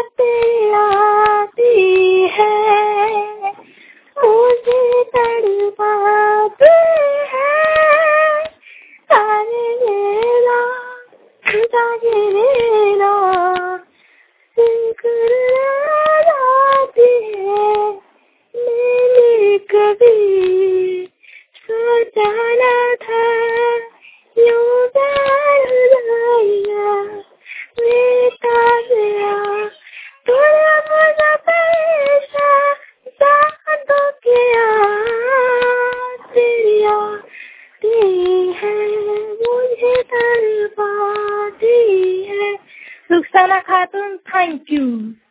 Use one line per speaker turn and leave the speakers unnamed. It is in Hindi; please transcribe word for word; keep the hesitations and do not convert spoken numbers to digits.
बातें आती है, मुझे तड़पाती है। तारे मेरा खुदा गिरेरा जाती है। मैंने कभी सोचा न था यूं गया बेटा गया। थोड़ा मुझे पैसा साथों क्या तेरी आती है, मुझे तड़पाती है। रुखसाना खातून, थैंक यू।